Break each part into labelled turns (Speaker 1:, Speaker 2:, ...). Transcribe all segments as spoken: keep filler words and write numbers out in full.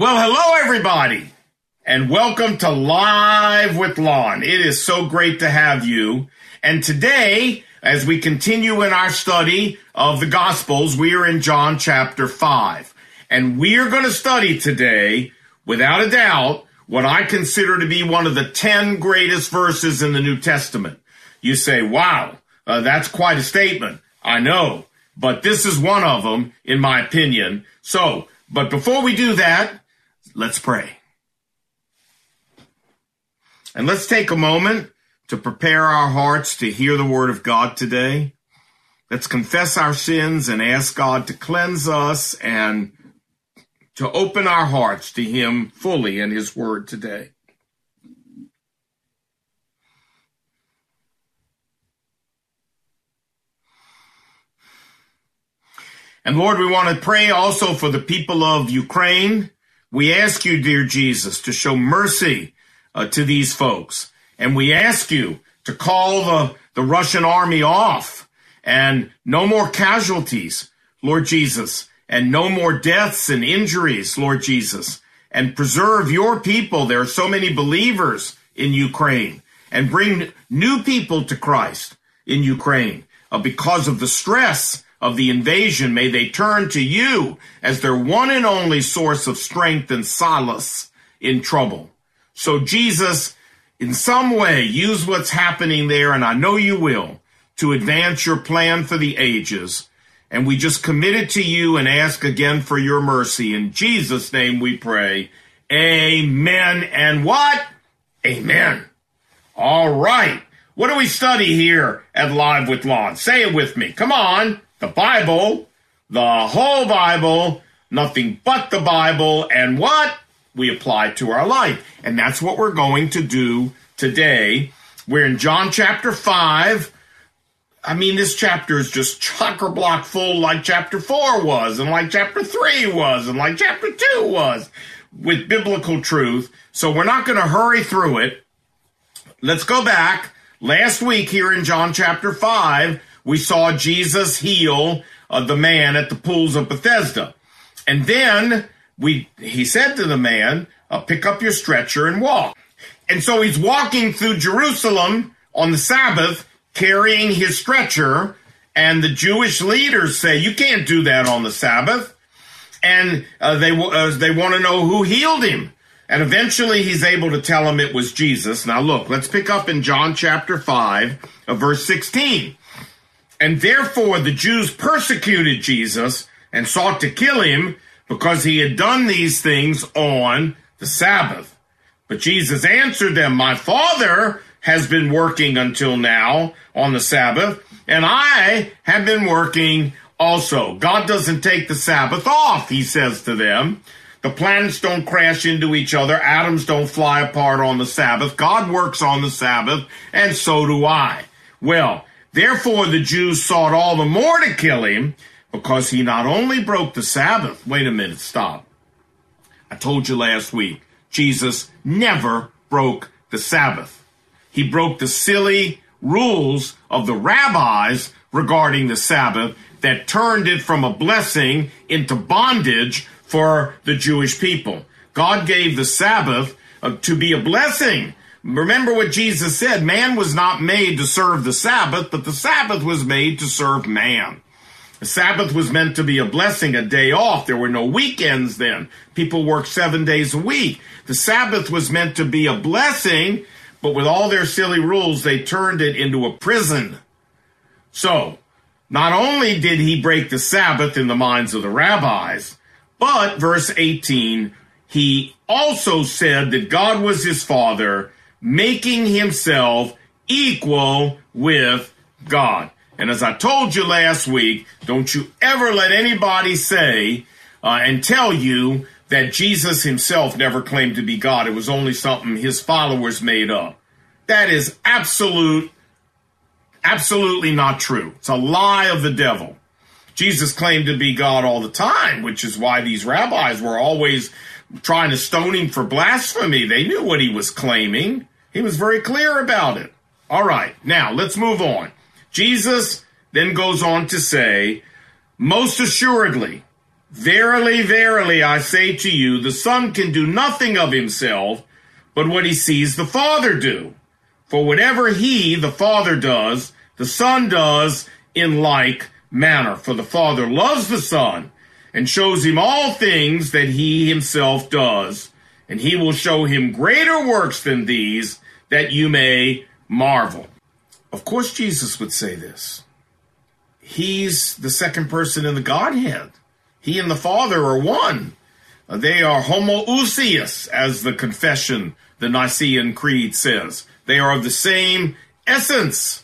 Speaker 1: Well, hello, everybody, and welcome to Live with Lon. It is so great to have you. And today, as we continue in our study of the Gospels, we are in John chapter five. And we are going to study today, without a doubt, what I consider to be one of the ten greatest verses in the New Testament. You say, wow, uh, that's quite a statement. I know, but this is one of them, in my opinion. So, but before we do that, let's pray. And let's take a moment to prepare our hearts to hear the word of God today. Let's confess our sins and ask God to cleanse us and to open our hearts to him fully in his word today. And Lord, we want to pray also for the people of Ukraine. We ask you, dear Jesus, to show mercy uh, to these folks. And we ask you to call the, the Russian army off and no more casualties, Lord Jesus, and no more deaths and injuries, Lord Jesus, and preserve your people. There are so many believers in Ukraine, and bring new people to Christ in Ukraine uh, because of the stress of the invasion. May they turn to you as their one and only source of strength and solace in trouble. So Jesus, in some way, use what's happening there, and I know you will, to advance your plan for the ages. And we just commit it to you and ask again for your mercy. In Jesus' name we pray. Amen. And what? Amen. All right. What do we study here at Live with Lon? Say it with me. Come on. The Bible, the whole Bible, nothing but the Bible, and what? We apply to our life. And that's what we're going to do today. We're in John chapter five. I mean, this chapter is just chock-a-block full like chapter four was, and like chapter three was, and like chapter two was, with biblical truth. So we're not going to hurry through it. Let's go back. Last week here in John chapter five, we saw Jesus heal uh, the man at the pools of Bethesda. And then we he said to the man, uh, pick up your stretcher and walk. And so he's walking through Jerusalem on the Sabbath, carrying his stretcher. And the Jewish leaders say, you can't do that on the Sabbath. And uh, they, uh, they want to know who healed him. And eventually he's able to tell them it was Jesus. Now look, let's pick up in John chapter five, uh, verse sixteen. And therefore the Jews persecuted Jesus and sought to kill him because he had done these things on the Sabbath. But Jesus answered them, my Father has been working until now on the Sabbath, and I have been working also. God doesn't take the Sabbath off, he says to them. The planets don't crash into each other. Atoms don't fly apart on the Sabbath. God works on the Sabbath, and so do I. Well, therefore, the Jews sought all the more to kill him because he not only broke the Sabbath. Wait a minute, stop. I told you last week, Jesus never broke the Sabbath. He broke the silly rules of the rabbis regarding the Sabbath that turned it from a blessing into bondage for the Jewish people. God gave the Sabbath uh, to be a blessing. Remember what Jesus said, man was not made to serve the Sabbath, but the Sabbath was made to serve man. The Sabbath was meant to be a blessing, a day off. There were no weekends then. People worked seven days a week. The Sabbath was meant to be a blessing, but with all their silly rules, they turned it into a prison. So, not only did he break the Sabbath in the minds of the rabbis, but, verse eighteen, he also said that God was his Father, making himself equal with God. And as I told you last week, don't you ever let anybody say uh, and tell you that Jesus himself never claimed to be God. It was only something his followers made up. That is absolute, absolutely not true. It's a lie of the devil. Jesus claimed to be God all the time, which is why these rabbis were always trying to stone him for blasphemy. They knew what he was claiming. He was very clear about it. All right, now let's move on. Jesus then goes on to say, most assuredly, Verily, verily, I say to you, the Son can do nothing of himself, but what he sees the Father do. For whatever he, the Father, does, the Son does in like manner. For the Father loves the Son, and shows him all things that he himself does, and he will show him greater works than these, that you may marvel. Of course Jesus would say this. He's the second person in the Godhead. He and the Father are one. They are homoousios, as the confession, the Nicene Creed says. They are of the same essence.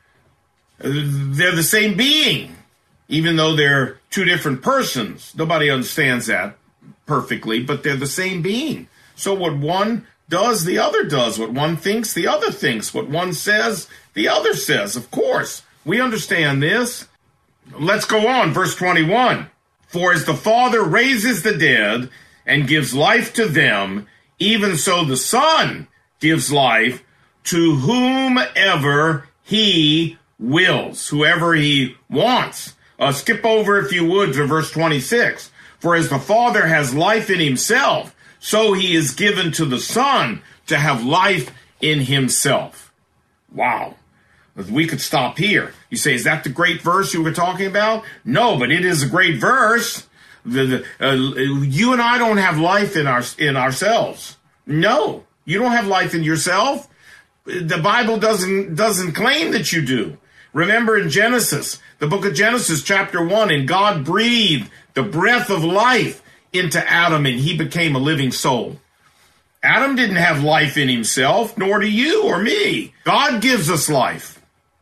Speaker 1: They're the same being, even though they're two different persons. Nobody understands that perfectly, but they're the same being. So what one does, the other does. What one thinks, the other thinks. What one says, the other says. Of course, we understand this. Let's go on, verse twenty-one. For as the Father raises the dead and gives life to them, even so the Son gives life to whomever he wills, whoever he wants. Uh, skip over, if you would, to verse twenty-six. For as the Father has life in himself, so he is given to the Son to have life in himself. Wow. We could stop here. You say, is that the great verse you were talking about? No, but it is a great verse. The, the, uh, you and I don't have life in our in ourselves. No, you don't have life in yourself. The Bible doesn't doesn't claim that you do. Remember in Genesis, the book of Genesis, chapter one, and God breathed the breath of life into Adam, and he became a living soul. Adam didn't have life in himself, nor do you or me. God gives us life.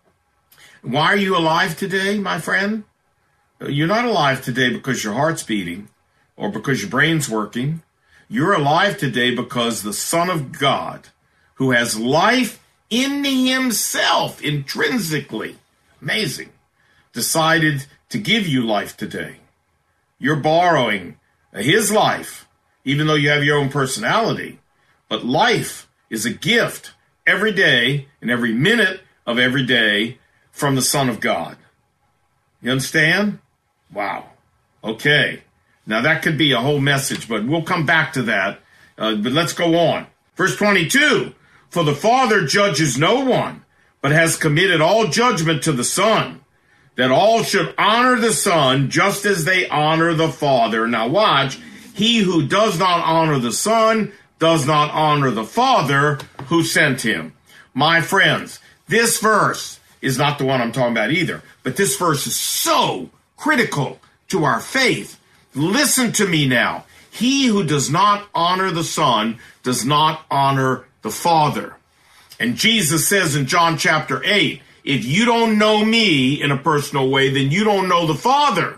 Speaker 1: Why are you alive today, my friend? You're not alive today because your heart's beating or because your brain's working. You're alive today because the Son of God, who has life in himself intrinsically, amazing, decided to give you life today. You're borrowing his life, even though you have your own personality. But life is a gift every day and every minute of every day from the Son of God. You understand? Wow. Okay. Now that could be a whole message, but we'll come back to that. Uh, but let's go on. Verse twenty-two, for the Father judges no one, but has committed all judgment to the Son, that all should honor the Son just as they honor the Father. Now watch, he who does not honor the Son does not honor the Father who sent him. My friends, this verse is not the one I'm talking about either, but this verse is so critical to our faith. Listen to me now. He who does not honor the Son does not honor the Father. And Jesus says in John chapter eight, if you don't know me in a personal way, then you don't know the Father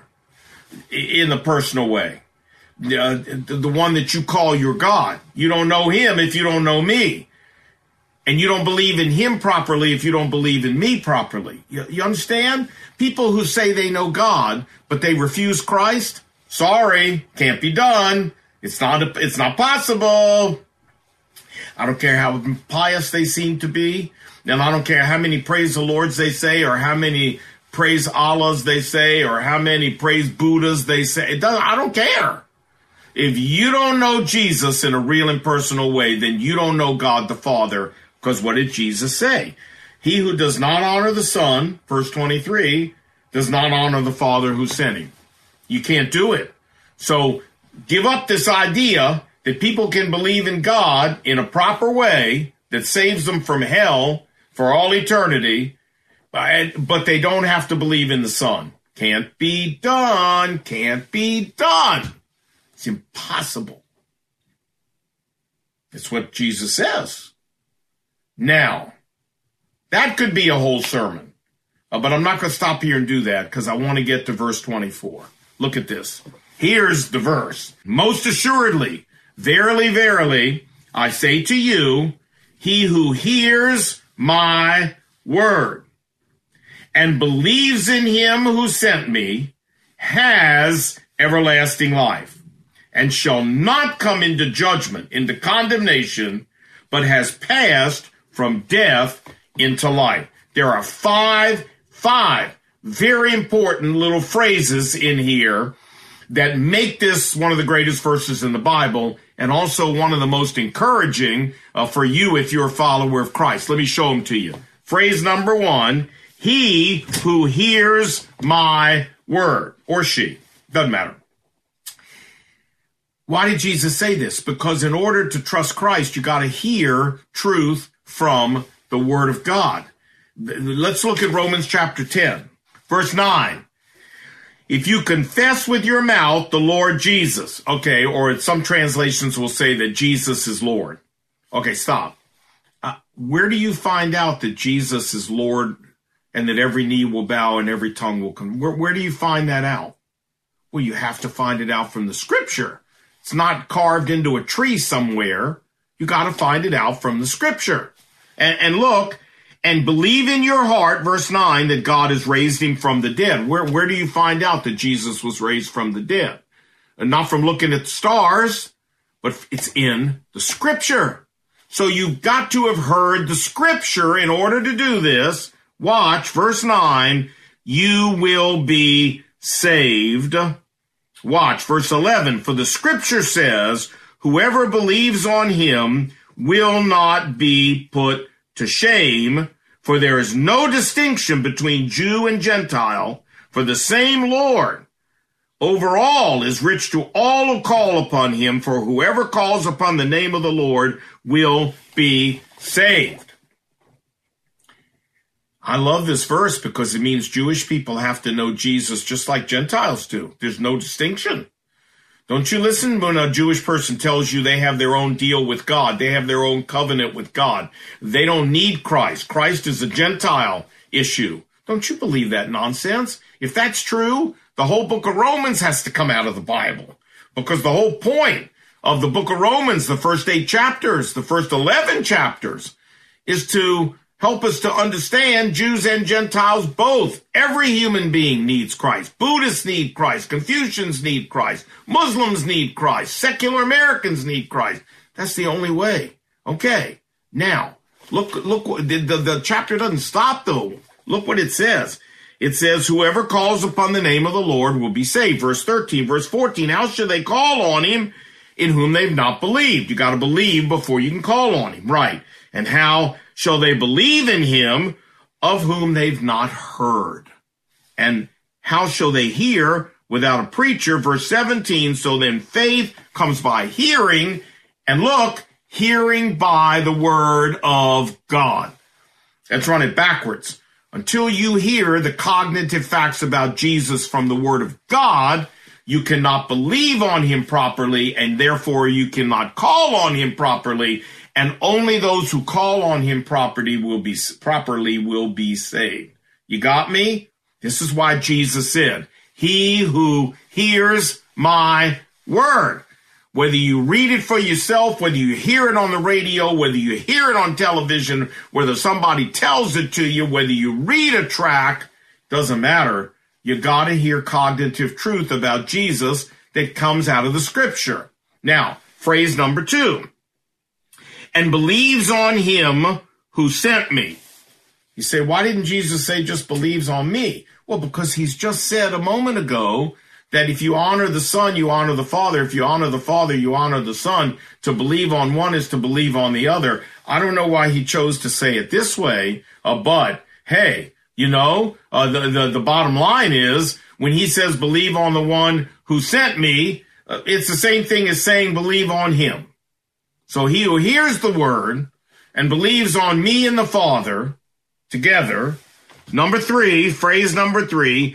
Speaker 1: in a personal way. Uh, the one that you call your God. You don't know him if you don't know me. And you don't believe in him properly if you don't believe in me properly. You, you understand? People who say they know God, but they refuse Christ, sorry, can't be done. It's not, a, it's not possible. I don't care how pious they seem to be. And I don't care how many praise the Lords they say, or how many praise Allahs they say, or how many praise Buddhas they say. It doesn't, I don't care. If you don't know Jesus in a real and personal way, then you don't know God the Father. Because what did Jesus say? He who does not honor the Son, verse twenty-three, does not honor the Father who sent him. You can't do it. So give up this idea that people can believe in God in a proper way that saves them from hell for all eternity, but they don't have to believe in the Son. Can't be done. Can't be done. It's impossible. It's what Jesus says. Now, that could be a whole sermon, uh, but I'm not going to stop here and do that because I want to get to verse twenty-four. Look at this. Here's the verse. Most assuredly, verily, verily, I say to you, he who hears my word and believes in him who sent me has everlasting life and shall not come into judgment, into condemnation, but has passed from death into life. There are five, five very important little phrases in here that make this one of the greatest verses in the Bible, and also one of the most encouraging uh, for you if you're a follower of Christ. Let me show them to you. Phrase number one, he who hears my word, or she, doesn't matter. Why did Jesus say this? Because in order to trust Christ, you got to hear truth from the word of God. Let's look at Romans chapter ten, verse nine. If you confess with your mouth the Lord Jesus, okay, or some translations will say that Jesus is Lord. Okay, stop. Uh, where do you find out that Jesus is Lord and that every knee will bow and every tongue will come? Where, where do you find that out? Well, you have to find it out from the scripture. It's not carved into a tree somewhere. You got to find it out from the scripture. And, and look, and believe in your heart, verse nine, that God has raised him from the dead. Where, where do you find out that Jesus was raised from the dead? And not from looking at the stars, but it's in the scripture. So you've got to have heard the scripture in order to do this. Watch, verse nine, you will be saved. Watch, verse eleven, for the scripture says, whoever believes on him will not be put to shame, for there is no distinction between Jew and Gentile, for the same Lord over all is rich to all who call upon him, for whoever calls upon the name of the Lord will be saved. I love this verse because it means Jewish people have to know Jesus just like Gentiles do. There's no distinction. Don't you listen when a Jewish person tells you they have their own deal with God. They have their own covenant with God. They don't need Christ. Christ is a Gentile issue. Don't you believe that nonsense? If that's true, the whole book of Romans has to come out of the Bible, because the whole point of the book of Romans, the first eight chapters, the first eleven chapters, is to help us to understand Jews and Gentiles both. Every human being needs Christ. Buddhists need Christ. Confucians need Christ. Muslims need Christ. Secular Americans need Christ. That's the only way. Okay. Now, look, look, the, the, the chapter doesn't stop though. Look what it says. It says, whoever calls upon the name of the Lord will be saved. Verse thirteen, verse fourteen, how should they call on him in whom they've not believed? You got to believe before you can call on him. Right. And how shall they believe in him of whom they've not heard? And how shall they hear without a preacher? Verse seventeen, so then faith comes by hearing, and look, hearing by the word of God. Let's run it backwards. Until you hear the cognitive facts about Jesus from the word of God, you cannot believe on him properly, and therefore you cannot call on him properly. And only those who call on him properly will be properly will be saved. You got me? This is why Jesus said, he who hears my word. Whether you read it for yourself, whether you hear it on the radio, whether you hear it on television, whether somebody tells it to you, whether you read a tract, doesn't matter. You got to hear cognitive truth about Jesus that comes out of the scripture. Now, phrase number two. And believes on him who sent me. You say, why didn't Jesus say just believes on me? Well, because he's just said a moment ago that if you honor the Son, you honor the Father. If you honor the Father, you honor the Son. To believe on one is to believe on the other. I don't know why he chose to say it this way, uh, but hey, you know, uh, the, the, the bottom line is when he says believe on the one who sent me, uh, it's the same thing as saying believe on him. So he who hears the word and believes on me and the Father together, number three, phrase number three,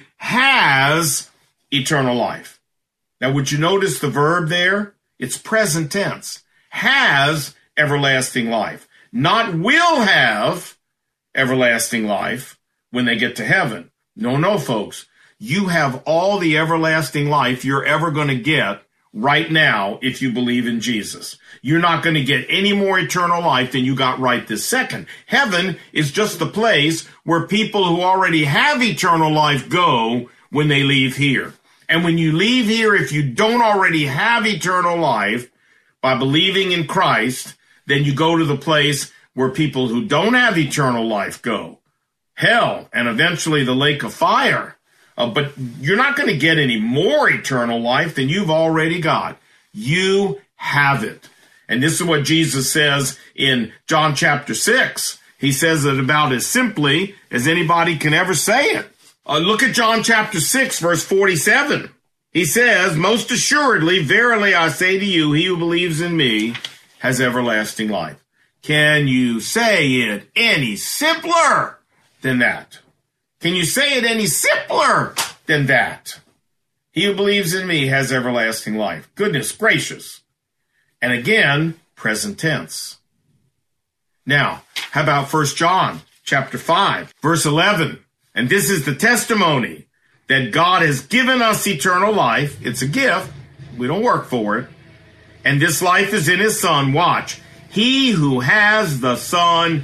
Speaker 1: has eternal life. Now, would you notice the verb there? It's present tense. Has everlasting life. Not will have everlasting life when they get to heaven. No, no, folks. You have all the everlasting life you're ever going to get right now if you believe in Jesus. You're not going to get any more eternal life than you got right this second. Heaven is just the place where people who already have eternal life go when they leave here. And when you leave here, if you don't already have eternal life by believing in Christ, then you go to the place where people who don't have eternal life go. Hell, and eventually the lake of fire. Uh, but you're not going to get any more eternal life than you've already got. You have it. And this is what Jesus says in John chapter six. He says it about as simply as anybody can ever say it. Uh, look at John chapter six, verse forty-seven. He says, most assuredly, verily I say to you, he who believes in me has everlasting life. Can you say it any simpler than that? Can you say it any simpler than that? He who believes in me has everlasting life. Goodness gracious. And again, present tense. Now, how about First John chapter five, verse eleven? And this is the testimony that God has given us eternal life. It's a gift. We don't work for it. And this life is in his Son. Watch. He who has the Son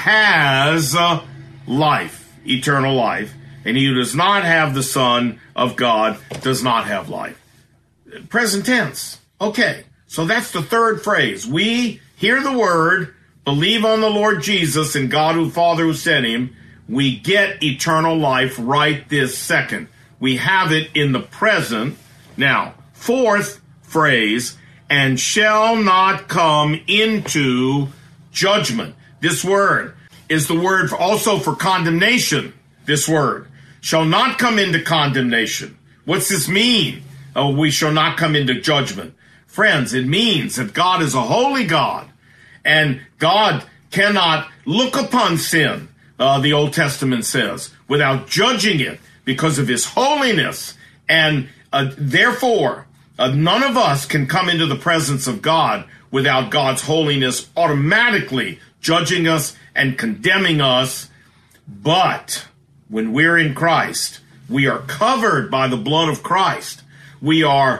Speaker 1: has uh, life, eternal life. And he who does not have the Son of God does not have life. Present tense. Okay. So that's the third phrase. We hear the word, believe on the Lord Jesus and God who Father who sent him. We get eternal life right this second. We have it in the present. Now, fourth phrase, and shall not come into judgment. This word is the word for also for condemnation. This word shall not come into condemnation. What's this mean? Oh, we shall not come into judgment. Friends, it means that God is a holy God, and God cannot look upon sin, uh, the Old Testament says, without judging it because of his holiness. And uh, therefore, uh, none of us can come into the presence of God without God's holiness automatically judging us and condemning us. But when we're in Christ, we are covered by the blood of Christ. We are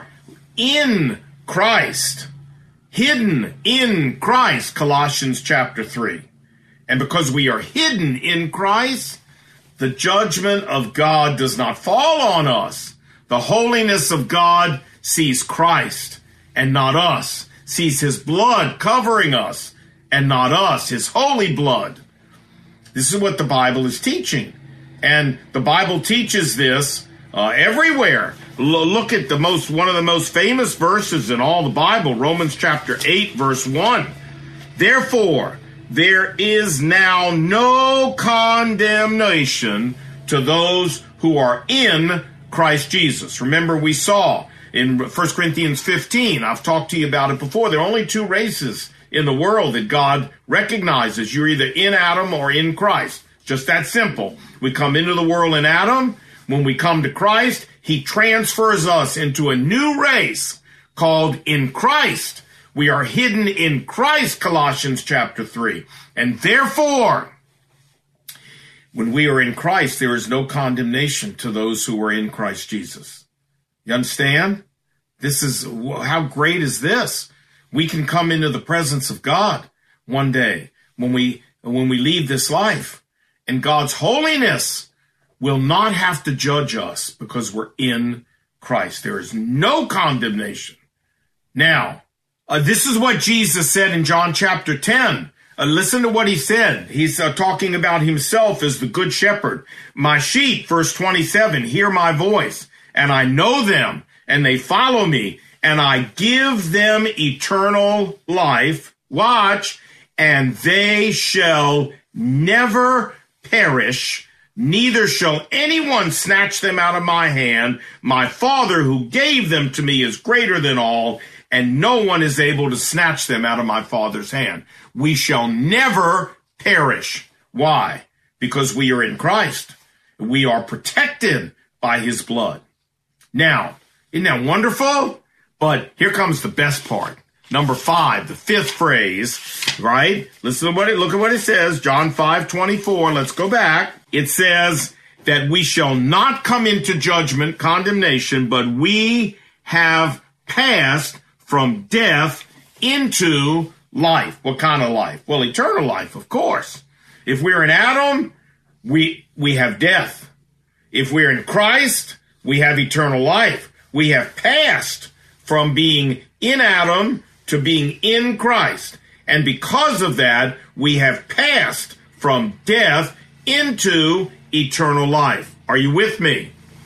Speaker 1: in Christ, hidden in Christ, Colossians chapter three. And because we are hidden in Christ, the judgment of God does not fall on us. The holiness of God sees Christ and not us, sees his blood covering us and not us, his holy blood. This is what the Bible is teaching. And the Bible teaches this uh, everywhere. L- look at the most one of the most famous verses in all the Bible, Romans chapter eight, verse one. Therefore, there is now no condemnation to those who are in Christ Jesus. Remember, we saw in First Corinthians fifteen, I've talked to you about it before, there are only two races in the world that God recognizes. You're either in Adam or in Christ. Just that simple. We come into the world in Adam. When we come to Christ, he transfers us into a new race called in Christ. We are hidden in Christ, Colossians chapter three. And therefore, when we are in Christ, there is no condemnation to those who are in Christ Jesus. You understand? This is, how great is this? We can come into the presence of God one day when we, when we leave this life. And God's holiness will not have to judge us because we're in Christ. There is no condemnation. Now, uh, this is what Jesus said in John chapter ten. Uh, listen to what he said. He's uh, talking about himself as the good shepherd. My sheep, verse twenty-seven, hear my voice, and I know them, and they follow me, and I give them eternal life. Watch, and they shall never perish, neither shall anyone snatch them out of my hand. My Father who gave them to me is greater than all, and no one is able to snatch them out of my Father's hand. We shall never perish. Why? Because we are in Christ. We are protected by his blood. Now, isn't that wonderful? But here comes the best part. Number five, the fifth phrase, right? Listen to what it, look at what it says. John five twenty-four. Let's go back. It says that we shall not come into judgment, condemnation, but we have passed from death into life. What kind of life? Well, eternal life, of course. If we're in Adam, we, we have death. If we're in Christ, we have eternal life. We have passed from being in Adam to being in Christ. And because of that, we have passed from death into eternal life. Are you with me?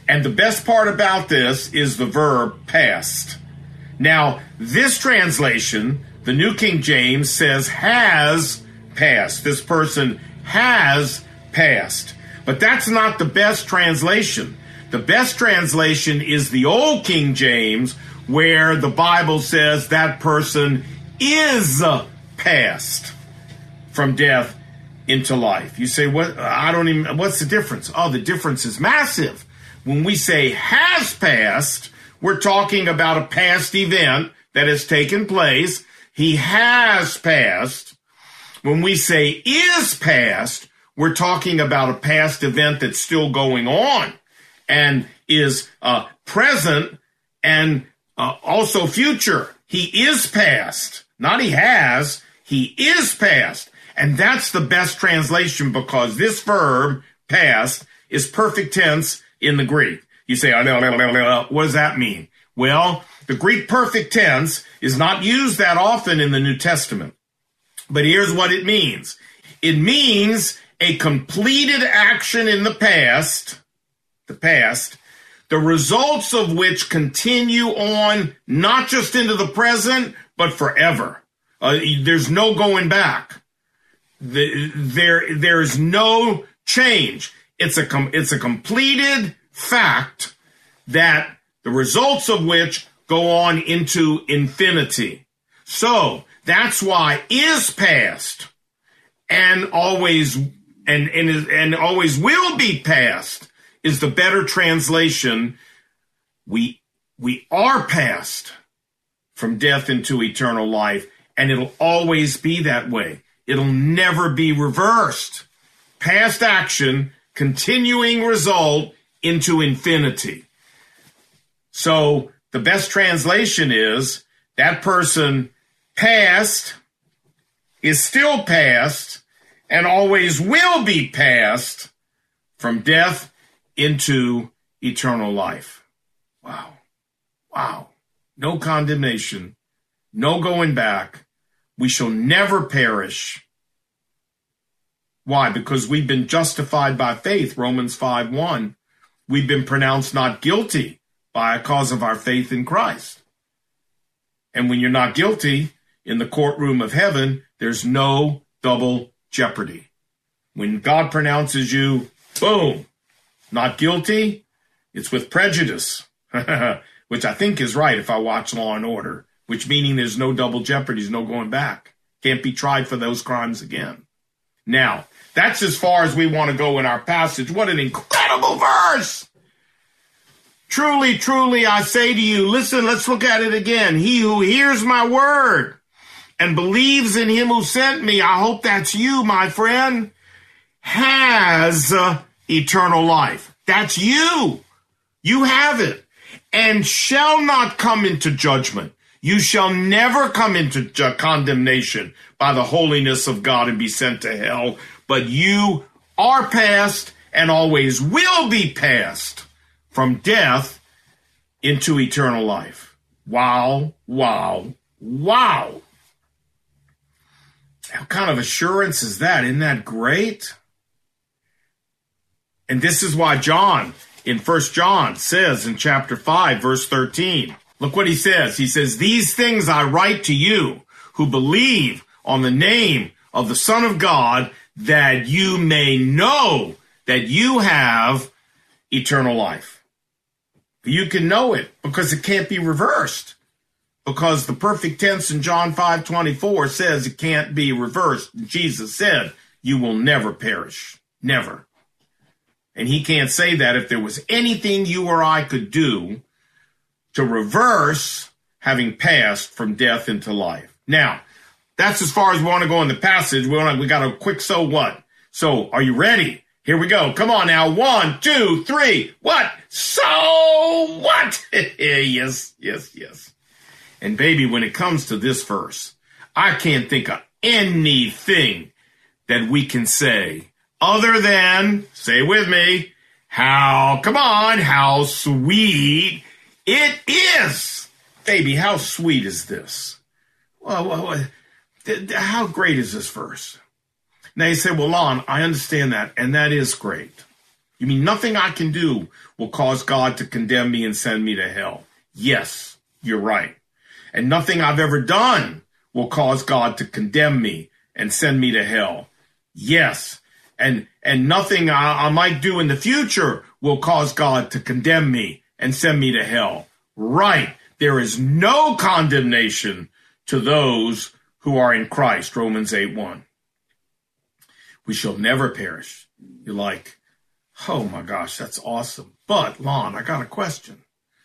Speaker 1: And the best part about this is the verb past. Now, this translation, the New King James, says has passed. This person has passed. But that's not the best translation. The best translation is the Old King James, where the Bible says that person is passed from death into life. You say, what? I don't even, what's the difference? Oh, the difference is massive. When we say has passed, we're talking about a past event that has taken place. He has passed. When we say is passed, we're talking about a past event that's still going on and is uh, present and uh, also future. He is past, not he has. He is past. And that's the best translation because this verb, past, is perfect tense in the Greek. You say, what does that mean? Well, the Greek perfect tense is not used that often in the New Testament. But here's what it means. It means a completed action in the past, the past, the results of which continue on not just into the present, but forever. Uh, there's no going back. The, there, there is no change. It's a, com- it's a completed fact that the results of which go on into infinity. So that's why is past and always and and and always will be past is the better translation. We we are past from death into eternal life, and it'll always be that way. It'll never be reversed. Past action, continuing result into infinity. So the best translation is that person past is still past and always will be past from death into eternal life. Wow. Wow. No condemnation, no going back. We shall never perish. Why? Because we've been justified by faith, Romans five one. We've been pronounced not guilty by a cause of our faith in Christ. And when you're not guilty in the courtroom of heaven, there's no double jeopardy. When God pronounces you, boom, not guilty, it's with prejudice, which I think is right if I watch Law and Order, which meaning there's no double jeopardy, there's no going back. Can't be tried for those crimes again. Now, that's as far as we want to go in our passage. What an incredible verse! Truly, truly, I say to you, listen, let's look at it again. He who hears my word and believes in him who sent me, I hope that's you, my friend, has uh, eternal life. That's you. You have it. And shall not come into judgment. You shall never come into ju- condemnation by the holiness of God and be sent to hell. But you are past and always will be past from death into eternal life. Wow, wow, wow. What kind of assurance is that? Isn't that great? And this is why John in First John says in chapter five, verse thirteen, look what he says. He says, these things I write to you who believe on the name of the Son of God, that you may know that you have eternal life. You can know it because it can't be reversed. Because the perfect tense in John five twenty-four says it can't be reversed. Jesus said, you will never perish. Never. And he can't say that if there was anything you or I could do to reverse having passed from death into life. Now, that's as far as we want to go in the passage. We want to, we got a quick so what. So are you ready? Here we go. Come on now. One, two, three. What? So what? yes, yes, yes. And baby, when it comes to this verse, I can't think of anything that we can say other than, say with me, how, come on, how sweet it is. Baby, how sweet is this? Well, well, how great is this verse? Now you say, well, Lon, I understand that, and that is great. You mean nothing I can do will cause God to condemn me and send me to hell? Yes, you're right. And nothing I've ever done will cause God to condemn me and send me to hell. Yes. And, and nothing I, I might do in the future will cause God to condemn me and send me to hell. Right. There is no condemnation to those who are in Christ. Romans eight one. We shall never perish. You're like, oh my gosh, that's awesome. But Lon, I got a question.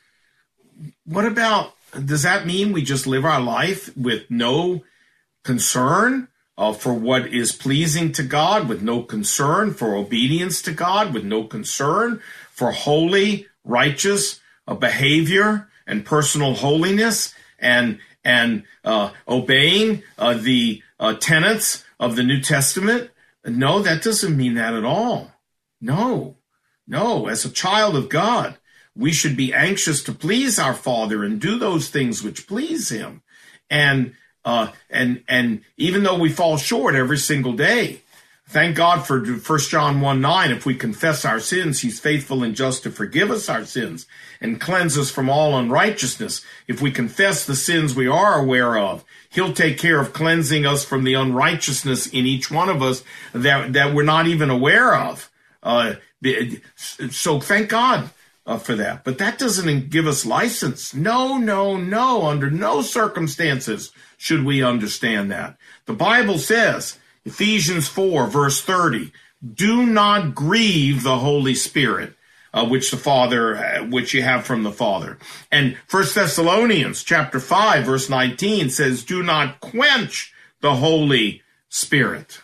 Speaker 1: What about, does that mean we just live our life with no concern uh, for what is pleasing to God, with no concern for obedience to God, with no concern for holy, righteous uh, behavior and personal holiness and and uh, obeying uh, the uh, tenets of the New Testament? No, that doesn't mean that at all. No, no. As a child of God, we should be anxious to please our Father and do those things which please him. And uh, and and even though we fall short every single day, thank God for First John one nine. If we confess our sins, he's faithful and just to forgive us our sins and cleanse us from all unrighteousness. If we confess the sins we are aware of, he'll take care of cleansing us from the unrighteousness in each one of us that, that we're not even aware of. Uh, so thank God uh, for that. But that doesn't give us license. No, no, no. Under no circumstances should we understand that. The Bible says, Ephesians four, verse thirty, do not grieve the Holy Spirit, uh, which the Father, uh, which you have from the Father. And First Thessalonians chapter five, verse nineteen says, do not quench the Holy Spirit.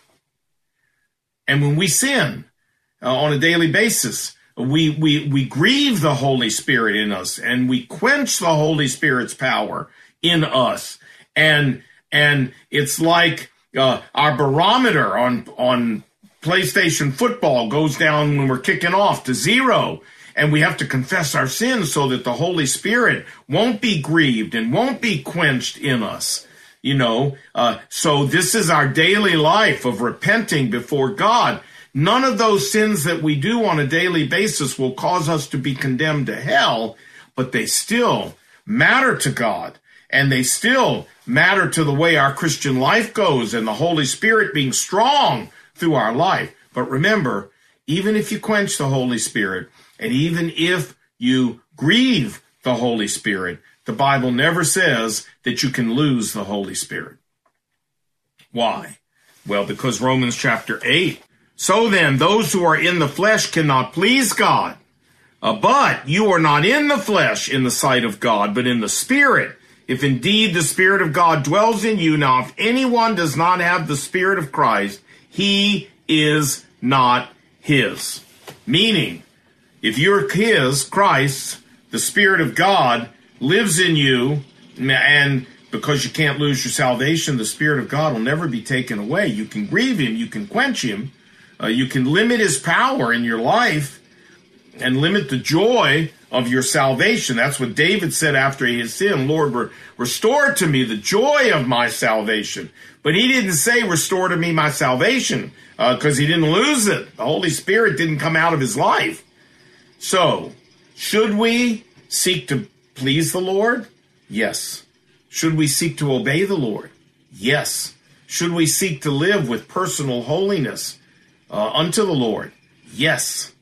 Speaker 1: And when we sin uh, on a daily basis, we, we, we grieve the Holy Spirit in us and we quench the Holy Spirit's power in us. And, and it's like, Uh, our barometer on on PlayStation football goes down when we're kicking off to zero, and we have to confess our sins so that the Holy Spirit won't be grieved and won't be quenched in us. You know, uh, so this is our daily life of repenting before God. None of those sins that we do on a daily basis will cause us to be condemned to hell, but they still matter to God. And they still matter to the way our Christian life goes and the Holy Spirit being strong through our life. But remember, even if you quench the Holy Spirit, and even if you grieve the Holy Spirit, the Bible never says that you can lose the Holy Spirit. Why? Well, because Romans chapter eight. So then, those who are in the flesh cannot please God. Uh, but you are not in the flesh in the sight of God, but in the Spirit. If indeed the Spirit of God dwells in you. Now, if anyone does not have the Spirit of Christ, he is not his. Meaning, if you're his, Christ, the Spirit of God lives in you, and because you can't lose your salvation, the Spirit of God will never be taken away. You can grieve him, you can quench him, uh, you can limit his power in your life, and limit the joy of your salvation. That's what David said after his sin. Lord, re- restore to me the joy of my salvation. But he didn't say restore to me my salvation because uh, he didn't lose it. The Holy Spirit didn't come out of his life. So, should we seek to please the Lord? Yes. Should we seek to obey the Lord? Yes. Should we seek to live with personal holiness uh, unto the Lord? Yes.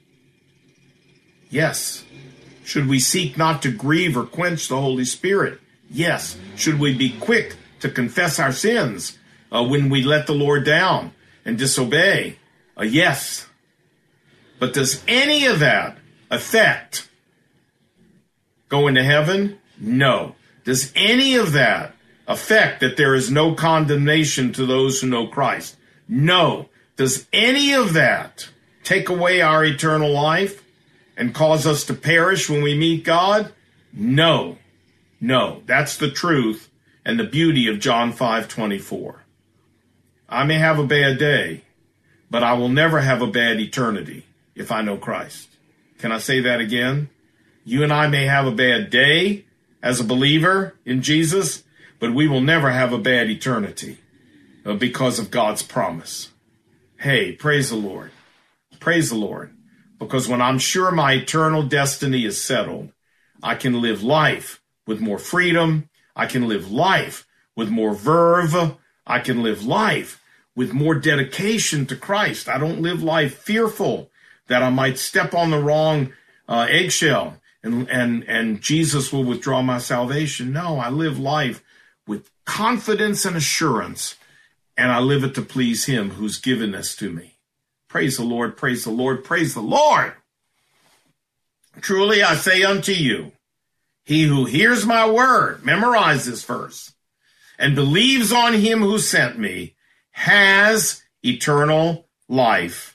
Speaker 1: Yes. Should we seek not to grieve or quench the Holy Spirit? Yes. Should we be quick to confess our sins uh, when we let the Lord down and disobey? Uh, yes. But does any of that affect going to heaven? No. Does any of that affect that there is no condemnation to those who know Christ? No. Does any of that take away our eternal life and cause us to perish when we meet God? No. No. That's the truth and the beauty of John five twenty-four. I may have a bad day, but I will never have a bad eternity if I know Christ. Can I say that again? You and I may have a bad day as a believer in Jesus, but we will never have a bad eternity because of God's promise. Hey, praise the Lord. Praise the Lord. Because when I'm sure my eternal destiny is settled, I can live life with more freedom. I can live life with more verve. I can live life with more dedication to Christ. I don't live life fearful that I might step on the wrong uh, eggshell and, and, and Jesus will withdraw my salvation. No, I live life with confidence and assurance, and I live it to please him who's given this to me. Praise the Lord, praise the Lord, praise the Lord. Truly I say unto you, he who hears my word, memorize this verse, and believes on him who sent me, has eternal life,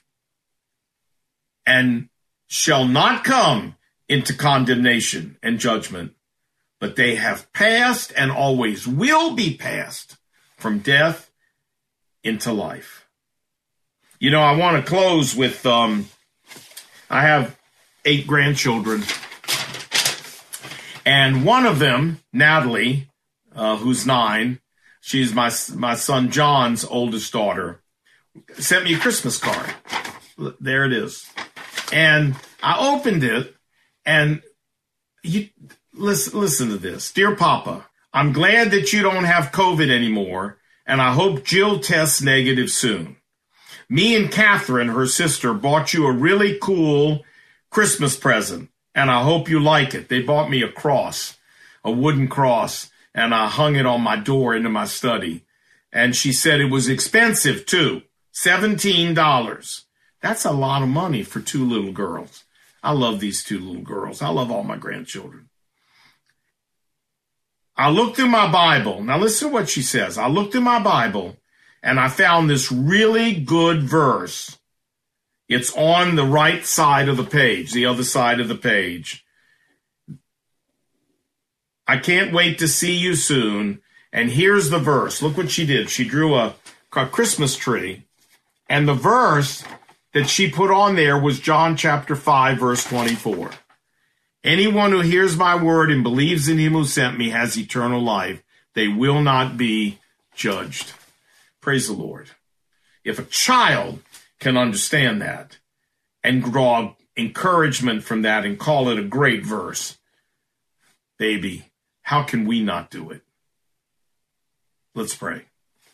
Speaker 1: and shall not come into condemnation and judgment, but they have passed and always will be passed from death into life. You know, I want to close with, um, I have eight grandchildren, and one of them, Natalie, uh, who's nine, she's my my son John's oldest daughter, sent me a Christmas card. There it is. And I opened it, and you listen, listen to this. Dear Papa, I'm glad that you don't have COVID anymore, and I hope Jill tests negative soon. Me and Catherine, her sister, bought you a really cool Christmas present, and I hope you like it. They bought me a cross, a wooden cross, and I hung it on my door into my study. And she said it was expensive, too, seventeen dollars. That's a lot of money for two little girls. I love these two little girls. I love all my grandchildren. I looked through my Bible. Now listen to what she says. I looked through my Bible, and I found this really good verse. It's on the right side of the page, the other side of the page. I can't wait to see you soon. And here's the verse. Look what she did. She drew a, a Christmas tree. And the verse that she put on there was John chapter five, verse twenty-four. Anyone who hears my word and believes in him who sent me has eternal life. They will not be judged. Praise the Lord. If a child can understand that and draw encouragement from that and call it a great verse, baby, how can we not do it? Let's pray.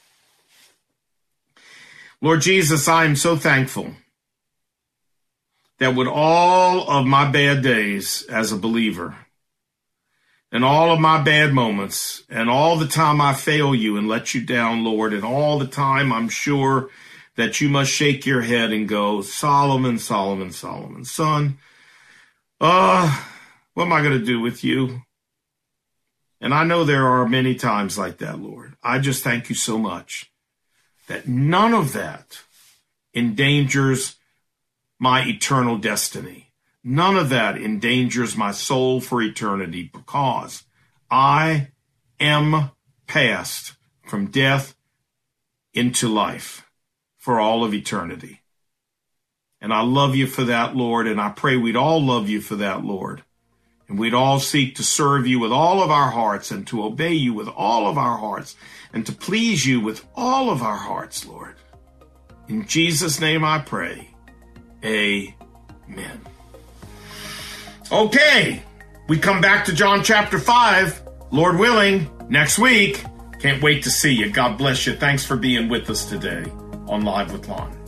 Speaker 1: Lord Jesus, I am so thankful that with all of my bad days as a believer and all of my bad moments and all the time I fail you and let you down, Lord, and all the time I'm sure that you must shake your head and go, Solomon, Solomon, Solomon, son, uh, what am I going to do with you? And I know there are many times like that, Lord. I just thank you so much that none of that endangers my eternal destiny. None of that endangers my soul for eternity, because I am passed from death into life for all of eternity. And I love you for that, Lord, and I pray we'd all love you for that, Lord. And we'd all seek to serve you with all of our hearts and to obey you with all of our hearts and to please you with all of our hearts, Lord. In Jesus' name I pray. Amen. Okay, we come back to John chapter five, Lord willing, next week. Can't wait to see you. God bless you. Thanks for being with us today on Live with Lon.